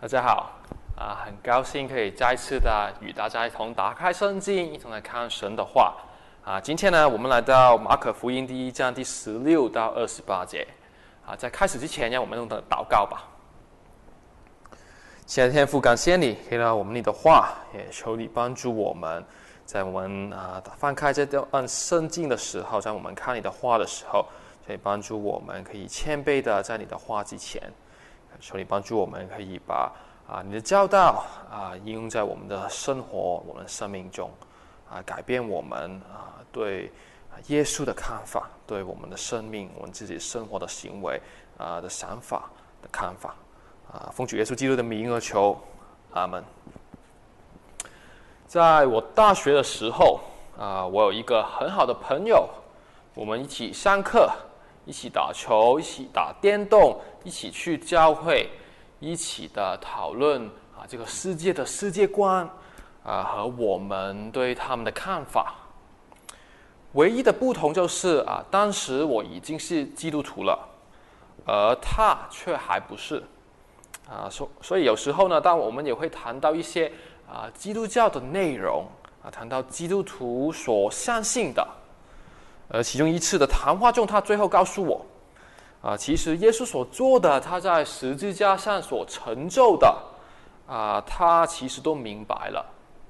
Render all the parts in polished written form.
大家好，很高兴可以再次的与大家一同打开圣经，一同来看神的话。今天呢，我们来到马可福音第1章第16到28节。在开始之前，让我们用的祷告吧。亲爱的天父，感谢你给了我们你的话，也求你帮助我们，在我们翻开这段圣经的时候，在我们看你的话的时候，可以帮助我们可以谦卑的在你的话之前。求你帮助我们，可以把你的教导应用在我们的生活、我们的生命中，改变我们对耶稣的看法，对我们的生命、我们自己生活的行为的想法的看法。奉主耶稣基督的名而求，阿们。在我大学的时候，我有一个很好的朋友，我们一起上课，一起打球，一起打电动，一起去教会，一起的讨论这个世界的世界观和我们对他们的看法。唯一的不同就是当时我已经是基督徒了，而他却还不是。所以有时候呢，当我们也会谈到一些基督教的内容谈到基督徒所相信的。其中一次的谈话中，他最后告诉我，其实耶稣所做的，他在十字架上所成就的，他其实都明白了。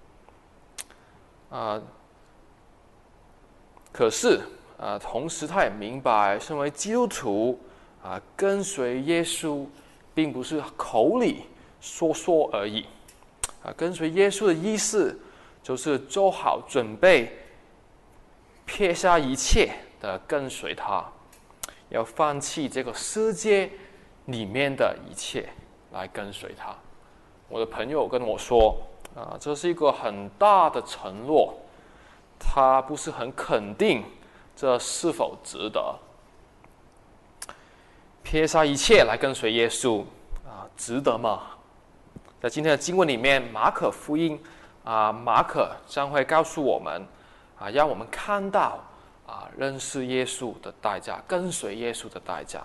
可是同时他也明白，身为基督徒跟随耶稣，并不是口里说说而已。跟随耶稣的意思，就是做好准备，撇下一切的跟随他，要放弃这个世界里面的一切来跟随他。我的朋友跟我说，这是一个很大的承诺，他不是很肯定这是否值得。撇下一切来跟随耶稣，值得吗？在今天的经文里面，马可福音马可将会告诉我们让我们看到认识耶稣的代价，跟随耶稣的代价。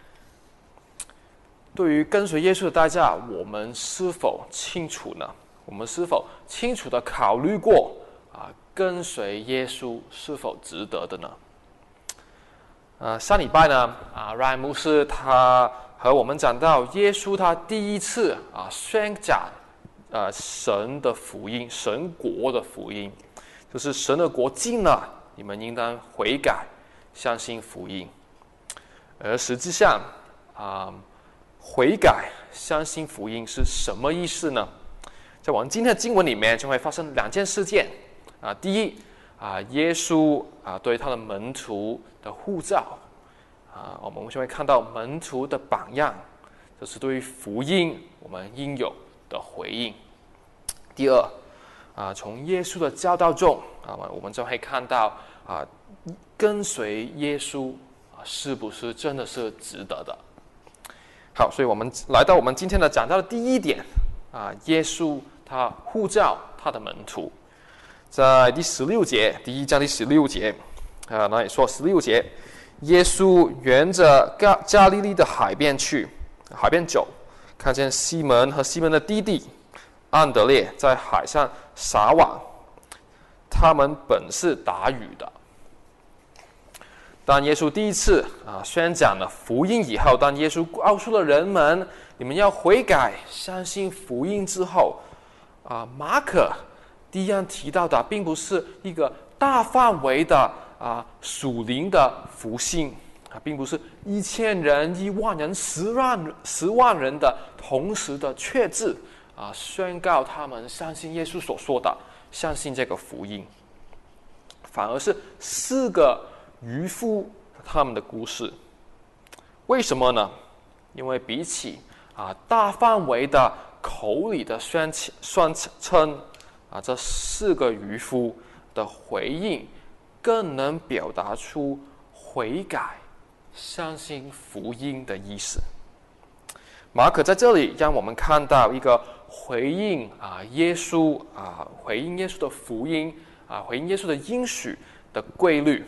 对于跟随耶稣的代价，我们是否清楚呢？我们是否清楚的考虑过跟随耶稣是否值得的呢？上礼拜呢Ryan 牧师他和我们讲到耶稣他第一次宣讲神的福音，神国的福音，就是神的国近了，你们应当悔改，相信福音。而实际上悔改相信福音是什么意思呢？在我们今天的经文里面就会发生2件事件。第一耶稣对他的门徒的呼召，我们就会看到门徒的榜样，就是对于福音我们应有的回应。第二从耶稣的教导中我们就会看到跟随耶稣是不是真的是值得的。好，所以我们来到我们今天的讲到的第一点耶稣他呼召他的门徒。在第16节，第1章第16节那里说16节，耶稣沿着加利利的海边走，看见西门和西门的弟弟安德烈在海上撒网，他们本是打鱼的。当耶稣第一次宣讲了福音以后，当耶稣告诉了人们你们要悔改相信福音之后，马可第一样提到的并不是一个大范围的属灵的复兴并不是1000人、1万人、10万人的同时的确志宣告他们相信耶稣所说的，相信这个福音，反而是4个渔夫他们的故事。为什么呢？因为比起大范围的口里的宣称这4个渔夫的回应更能表达出悔改相信福音的意思。马可在这里让我们看到一个回应耶稣回应耶稣的福音回应耶稣的应许的规律，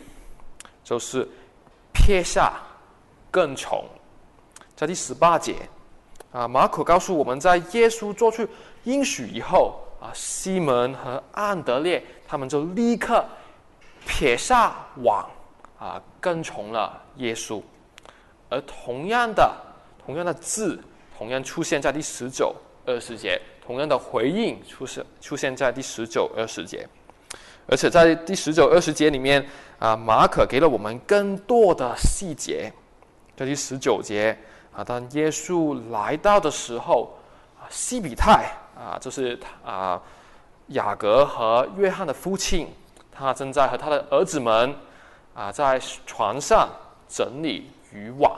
就是撇下跟从。在第18节马可告诉我们，在耶稣做出应许以后，西门和安德烈他们就立刻撇下网，跟从了耶稣。而同样的字，同样出现在第19、20节，同样的回应出现在第19、20节。而且在第19、20节里面，马可给了我们更多的细节。在第19节，当耶稣来到的时候，西比太就是雅各和约翰的父亲，他正在和他的儿子们在船上整理渔网。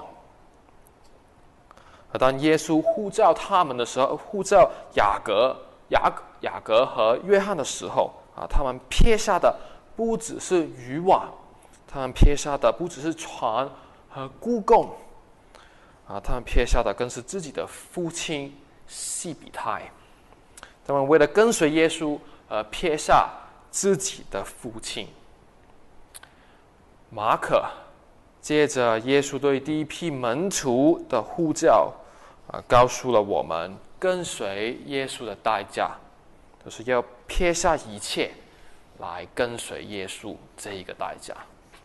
当耶稣呼召他们的时候，呼召雅各和约翰的时候，他们撇下的不只是渔网，他们撇下的不只是船和雇工，他们撇下的更是自己的父亲西比太。他们为了跟随耶稣而撇下自己的父亲。马可接着耶稣对第一批门徒的呼召，告诉了我们跟随耶稣的代价，就是要撇下一切来跟随耶稣这一个代价。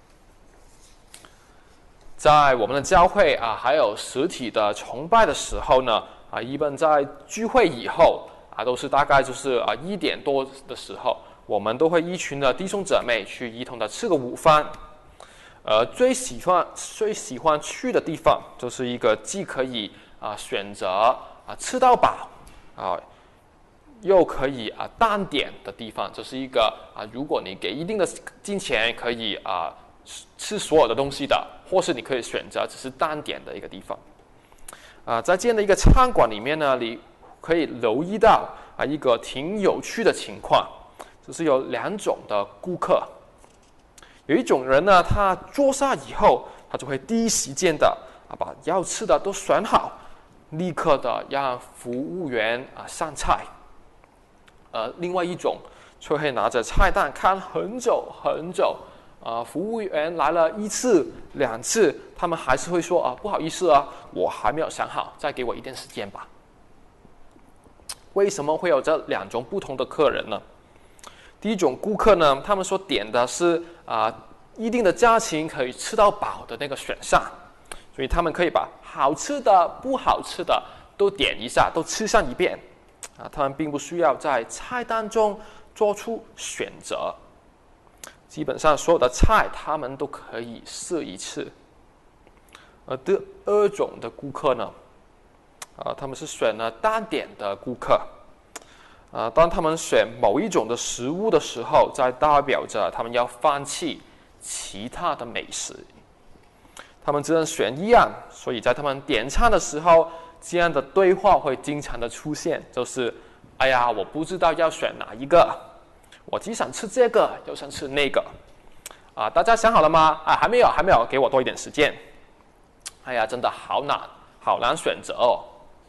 在我们的教会还有实体的崇拜的时候呢，一般在聚会以后都是大概就是1点多的时候，我们都会一群的弟兄姊妹去一同的吃个午饭。最喜欢去的地方，就是一个既可以选择吃到饱又可以单点的地方，就是一个如果你给一定的金钱可以吃所有的东西的，或是你可以选择只是单点的一个地方。在这样的一个餐馆里面呢，你可以留意到一个挺有趣的情况，就是有2种的顾客。有一种人呢，他坐下以后，他就会第一时间的把要吃的都选好，立刻的让服务员上菜。另外一种就会拿着菜单看很久很久，服务员来了1次2次，他们还是会说不好意思我还没有想好，再给我一点时间吧。为什么会有这2种不同的客人呢？第一种顾客呢，他们所点的是一定的价钱可以吃到饱的那个选项，所以他们可以把好吃的、不好吃的都点一下，都吃上一遍。他们并不需要在菜单中做出选择，基本上所有的菜他们都可以试一次。而第2种的顾客呢，他们是选了单点的顾客。当他们选某一种的食物的时候，在代表着他们要放弃其他的美食。他们只能选一样，所以在他们点餐的时候，这样的对话会经常的出现，就是哎呀，我不知道要选哪一个，我既想吃这个又想吃那个大家想好了吗？还没有，给我多一点时间。哎呀，真的好难选择哦。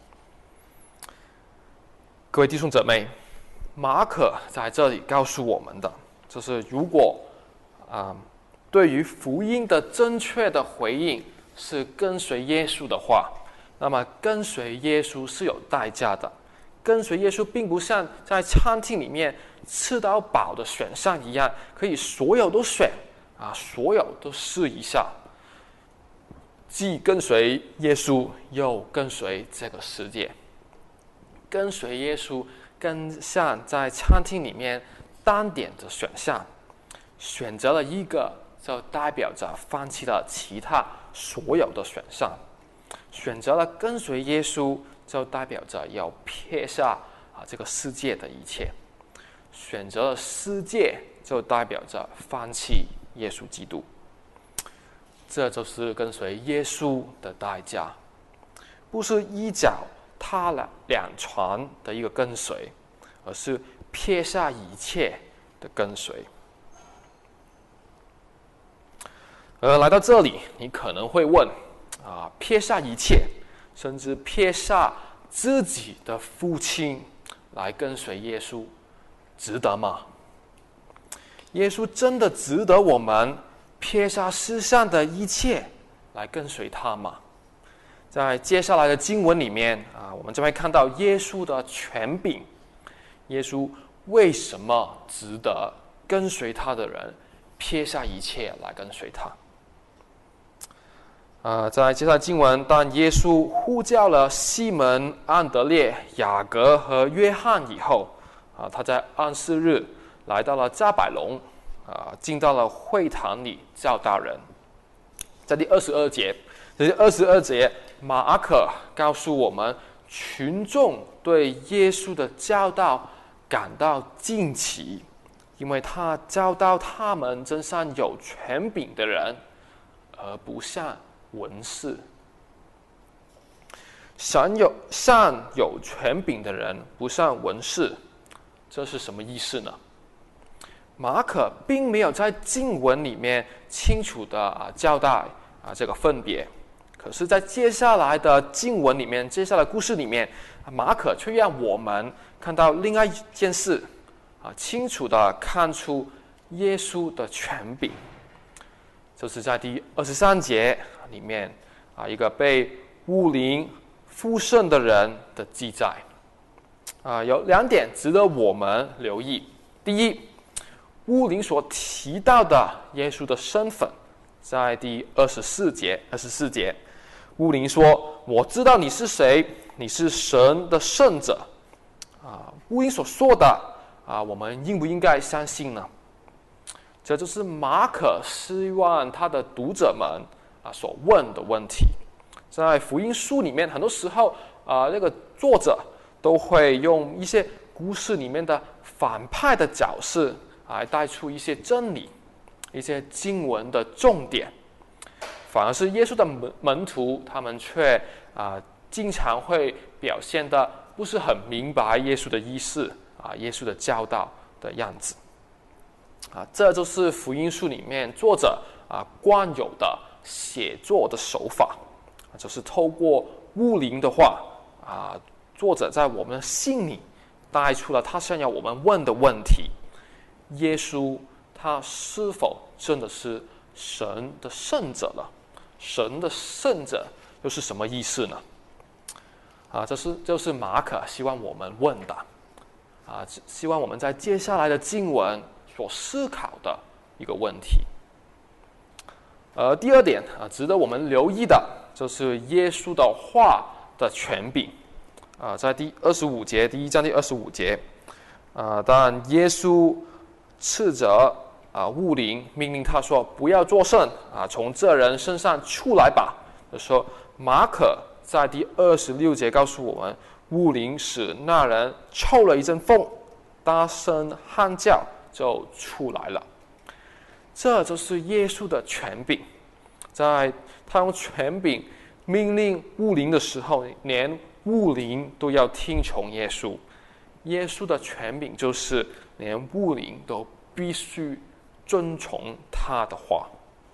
各位弟兄姊妹，马可在这里告诉我们的，就是如果对于福音的正确的回应是跟随耶稣的话，那么跟随耶稣是有代价的。跟随耶稣并不像在餐厅里面吃到饱的选项一样，可以所有都选所有都试一下，既跟随耶稣又跟随这个世界。跟随耶稣更像在餐厅里面单点的选项，选择了一个就代表着放弃了其他所有的选项，选择了跟随耶稣就代表着要撇下这个世界的一切，选择了世界就代表着放弃耶稣基督。这就是跟随耶稣的代价，不是一脚踏两船的一个跟随，而是撇下一切的跟随。来到这里，你可能会问撇下一切，甚至撇下自己的父亲来跟随耶稣，值得吗？耶稣真的值得我们撇下世上的一切来跟随他吗？ 在接下来的经文里面我们就会看到耶稣的权柄，耶稣为什么值得跟随他的人撇下一切来跟随他。在接下来经文，当耶稣呼叫了西门、安德烈、雅各和约翰以后，他在安息日来到了加百农，进到了会堂里教导人。在第22节，马可告诉我们，群众对耶稣的教导感到惊奇，因为他教导他们真像有权柄的人，而不像文士。像有权柄的人，不像文士，这是什么意思呢？马可并没有在经文里面清楚的交代这个分别，可是在接下来的经文里面，接下来故事里面，马可却让我们看到另外一件事，清楚的看出耶稣的权柄，就是在第23节里面一个被污灵附身的人的记载。有2点值得我们留意。第一，污灵所提到的耶稣的身份，在第24节，污灵说：“我知道你是谁，你是神的圣者。”污灵所说的我们应不应该相信呢？这就是马可希望他的读者们所问的问题。在福音书里面，很多时候那个作者都会用一些故事里面的反派的角色来带出一些真理，一些经文的重点，反而是耶稣的门徒，他们却经常会表现得不是很明白耶稣的意思耶稣的教导的样子。这就是福音书里面作者惯有的写作的手法，就是透过污灵的话作者在我们的心里带出了他想要我们问的问题：耶稣他是否真的是神的圣者了？神的圣者又是什么意思呢？这就是马可希望我们问的希望我们在接下来的经文所思考的一个问题。第2点值得我们留意的就是耶稣的话的权柄。在第25节，第1章第25节，当耶稣斥责污灵，命令他说不要作声从这人身上出来吧的时候，马可在第26节告诉我们，污灵使那人抽了一阵风，大声喊叫，就出来了。这就是耶稣的权柄，在他用权柄命令污灵的时候，连污灵都要听从耶稣。耶稣的权柄就是连污灵都必须遵从他的话。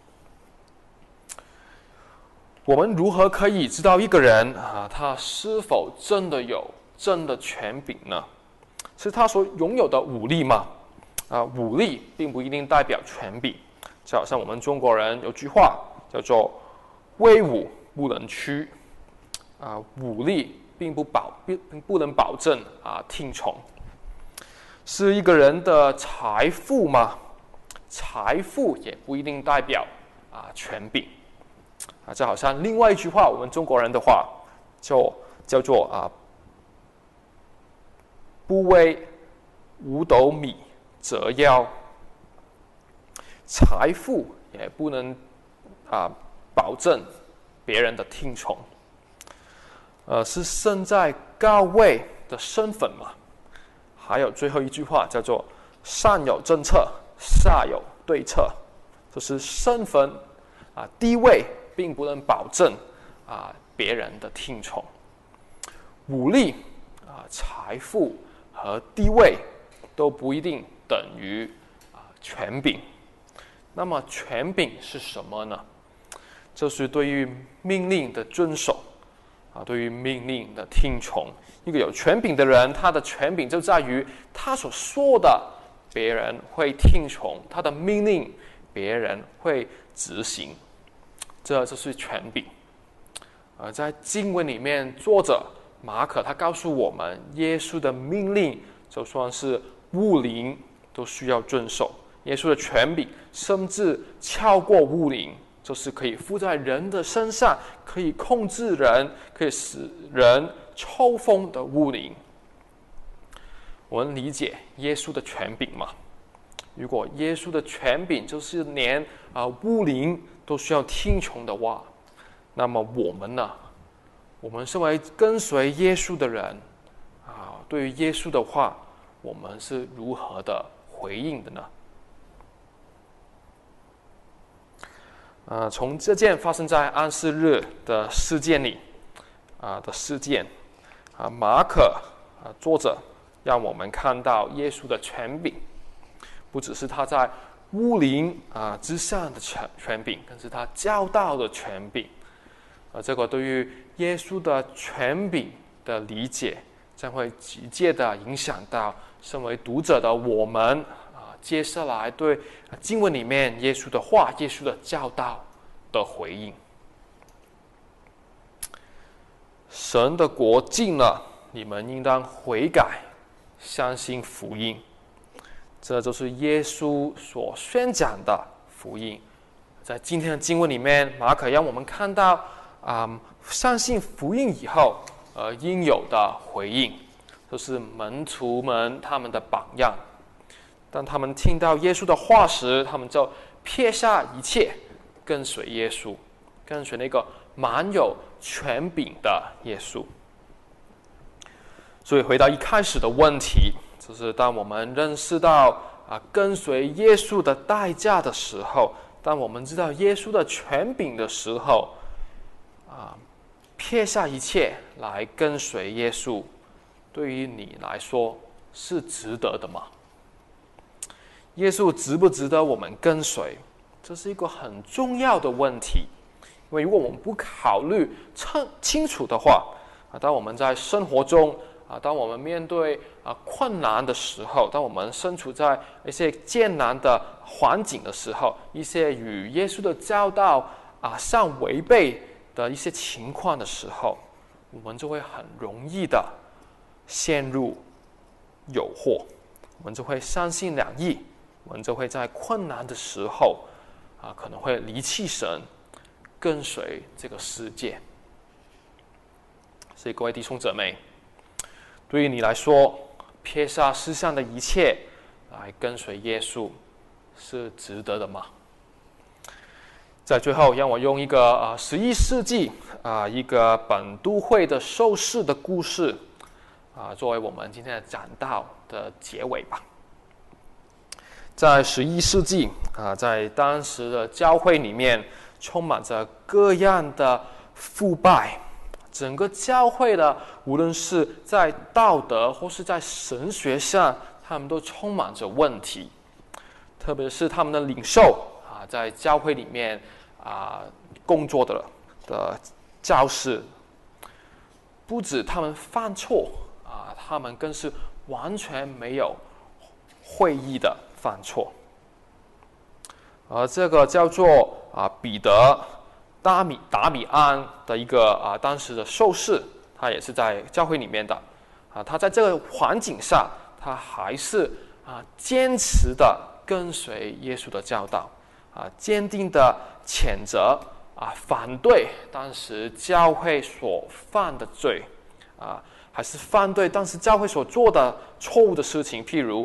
我们如何可以知道一个人他是否真的权柄呢？是他所拥有的武力吗？武力并不一定代表权柄。就好像我们中国人有句话叫做威武不能屈，武力并不能保证听从。是一个人的财富吗？财富也不一定代表权柄。这好像另外一句话，我们中国人的话叫做不为五斗米折腰。财富也不能保证别人的听从。是身在高位的身份嘛？还有最后一句话叫做上有政策，下有对策，就是身份地位并不能保证别人的听从。武力财富和地位都不一定等于权柄。那么权柄是什么呢？就是对于命令的遵守对于命令的听从。一个有权柄的人，他的权柄就在于他所说的别人会听从，他的命令别人会执行，这就是权柄。 在经文里面，作者马可他告诉我们，耶稣的命令就算是物灵都需要遵守。耶稣的权柄甚至超过物灵，就是可以附在人的身上，可以控制人，可以使人抽风的物灵。我们理解耶稣的权柄吗？如果耶稣的权柄就是连物灵都需要听从的话，那么我们呢？我们身为跟随耶稣的人对于耶稣的话，我们是如何的回应的呢？从这件发生在安息日的事件里马可作者让我们看到耶稣的权柄，不只是他在物灵之上的权柄，更是他教导的权柄。这个对于耶稣的权柄的理解，将会直接的影响到身为读者的我们接下来对经文里面耶稣的话、耶稣的教导的回应。神的国近了，你们应当悔改，相信福音。这就是耶稣所宣讲的福音。在今天的经文里面，马可让我们看到相信福音以后应有的回应，就是门徒们他们的榜样。当他们听到耶稣的话时，他们就撇下一切，跟随耶稣，跟随那个满有权柄的耶稣。所以回到一开始的问题，就是当我们认识到跟随耶稣的代价的时候，当我们知道耶稣的权柄的时候，撇下一切来跟随耶稣，对于你来说是值得的吗？耶稣值不值得我们跟随？这是一个很重要的问题。因为如果我们不考虑清楚的话，当我们在生活中当我们面对困难的时候，当我们身处在一些艰难的环境的时候，一些与耶稣的教导相违背的一些情况的时候，我们就会很容易的陷入诱惑，我们就会三心两意，我们就会在困难的时候可能会离弃神，跟随这个世界。所以各位弟兄姊妹，对于你来说，撇下世上的一切来跟随耶稣，是值得的吗？在最后，让我用一个11世纪一个本都会的受试的故事作为我们今天的讲道的结尾吧。在11世纪在当时的教会里面，充满着各样的腐败，整个教会的无论是在道德或是在神学上，他们都充满着问题。特别是他们的领袖在教会里面工作的教士，不止他们犯错他们更是完全没有会意的犯错。这个叫做彼得达米安的一个当时的受试，他也是在教会里面的他在这个环境下，他还是坚持的跟随耶稣的教导坚定的谴责反对当时教会所犯的罪还是反对当时教会所做的错误的事情，譬如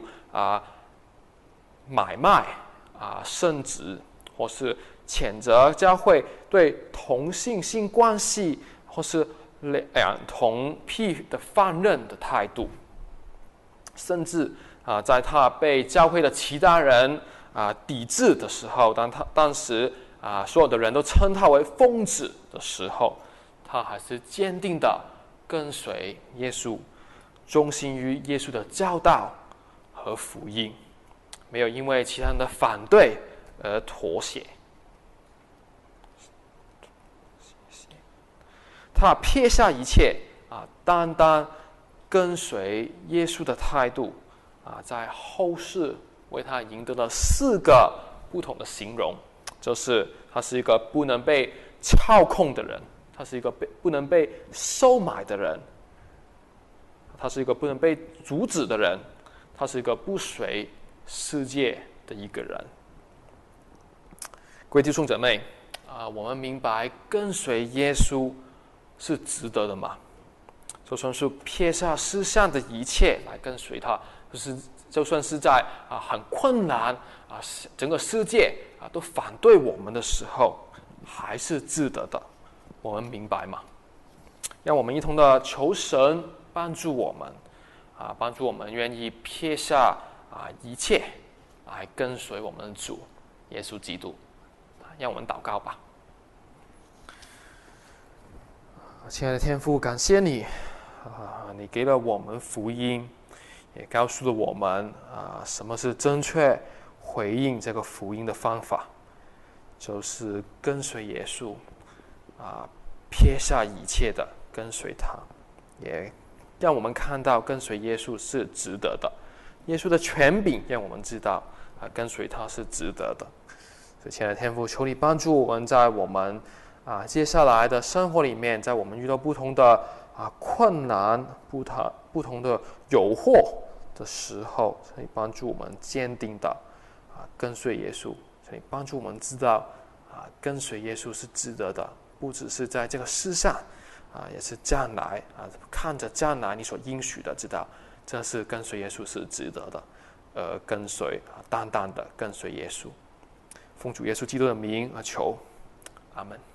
买卖圣职，或是谴责教会对同性关系或是同癖的放任的态度，甚至在他被教会的其他人抵制的时候，当时所有的人都称他为疯子的时候，他还是坚定的跟随耶稣，忠心于耶稣的教导和福音，没有因为其他人的反对而妥协。他撇下一切单单跟随耶稣的态度在后世为他赢得了4个不同的形容，就是他是一个不能被操控的人， 他是一个不能被收买的人，他是一个不能被阻止的人，他是一个不随世界的一个人。各位弟兄姊妹，我们明白跟随耶稣是值得的吗？就算是撇下世上的一切来跟随他，就算是在很困难整个世界都反对我们的时候，还是值得的。我们明白吗？让我们一同的求神帮助我们，帮助我们愿意撇下一切来跟随我们的主耶稣基督。让我们祷告吧。亲爱的天父，感谢你，你给了我们福音，也告诉了我们什么是正确回应这个福音的方法，就是跟随耶稣，撇下一切的跟随他，也让我们看到跟随耶稣是值得的。耶稣的权柄让我们知道跟随他是值得的。所以，亲爱的天父，求你帮助我们在我们接下来的生活里面，在我们遇到不同的困难、不同的诱惑的时候，求你帮助我们坚定的跟随耶稣。求你帮助我们知道跟随耶稣是值得的，不只是在这个世上也是将来看着将来你所应许的，知道这是跟随耶稣是值得的，跟随单单的跟随耶稣。奉主耶稣基督的名求，阿们。